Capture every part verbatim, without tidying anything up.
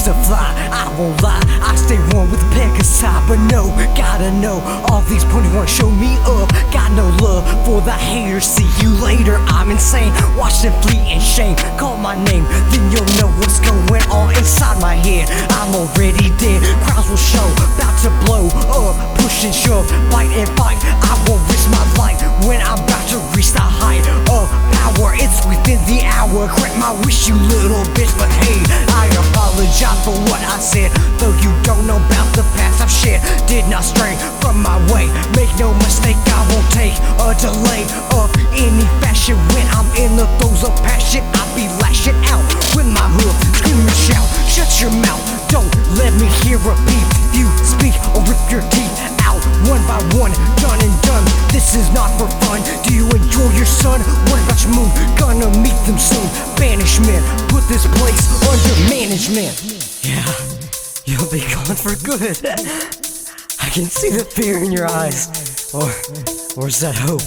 wings to fly. I won't lie, I stay warm with Pegasus. But no, gotta know, all these ponies wanna show me up. Got no love for the haters, see you later. I'm insane, watch them flee in shame. Call my name, then you'll know what's going on inside my head. I'm already dead, crowds will show, about to blow up. Push and shove, fight and fight, I won't risk my life when I'm about to reach the height of power. It's within the hour, grant my wish you little bitch. But hey, I apologize for what I said, though you don't know about the past I've shared. Did not stray from my way, make no mistake, I won't take a delay of any fashion. When I'm in the throes of passion, I be lashing out with my hood, scream and shout. Shut your mouth, don't let me hear a peep. You speak or rip your teeth out one by one, done and done. This is not for fun. Do you enjoy your son? What about your moon? Gonna meet them soon. Banishment, put this place under management. Yeah, you'll be gone for good. I can see the fear in your eyes. Or, or is that hope?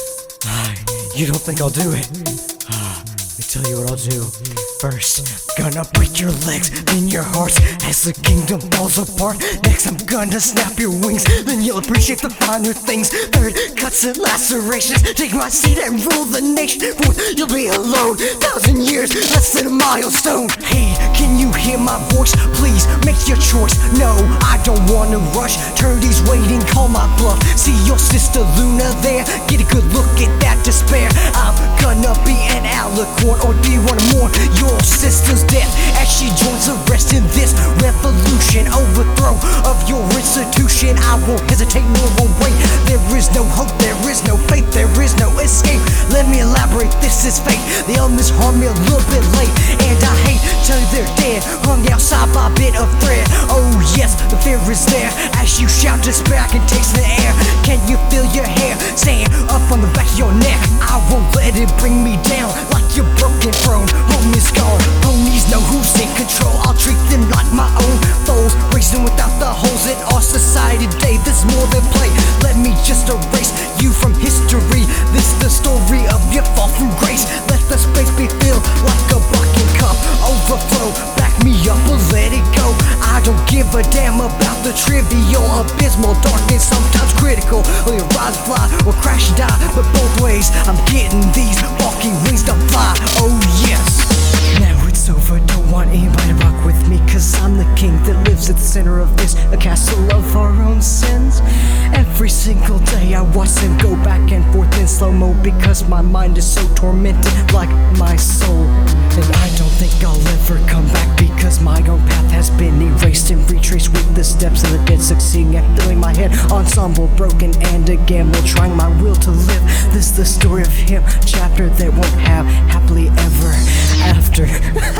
Uh, you don't think I'll do it? Uh, let me tell you what I'll do. First, gonna break your legs, then your hearts, as the kingdom falls apart. Next, I'm gonna snap your wings, then you'll appreciate the finer things. Third, cuts and lacerations, take my seat and rule the nation. Fourth, you'll be alone, thousand years, less than a milestone. Hey, can you hear my voice? Please, make your choice. No, I don't wanna rush, turn these waiting, call my bluff. See your sister Luna there, get a good look at that despair. I'm gonna be an alicorn, or do you wanna mourn your sister's death as she joins the rest in this revolution? Overthrow of your institution, I won't hesitate nor will wait. There is no hope, there is no faith, there is no escape. Let me elaborate, this is fate. They all misharm me a little bit late, and I hate till they're dead, hung outside by a bit of thread. Oh yes, the fear is there as you shout despair. I can taste the air, can you feel your hair stand up on the back of your neck? I won't let it bring me down like your broken throne. Home is gone, ponies know who's in control. I'll treat them like my own foes, racing without the holes in our society today. This more than play, let me just erase you from history. This the story of your fall from grace. Let the space be filled like a bucket cup, overflow, back me up or let it go. I don't give a damn about the trivial, abysmal darkness, sometimes critical. Or you rise, fly, or crash and die, but both ways I'm getting these walking wings to fly. Oh yes. Now it's over, don't want anybody to rock with me, cause I'm the king that lives at the center of this, a castle of our own sins. Every single day I watch them go back and forth in slow-mo, because my mind is so tormented like my soul. And I don't think I'll ever come back, because my own path has been erased and retraced with the steps of the dead, succeeding at filling my head. Ensemble broken and again, while trying my will to live. This is the story of him, chapter that won't have happily ever after.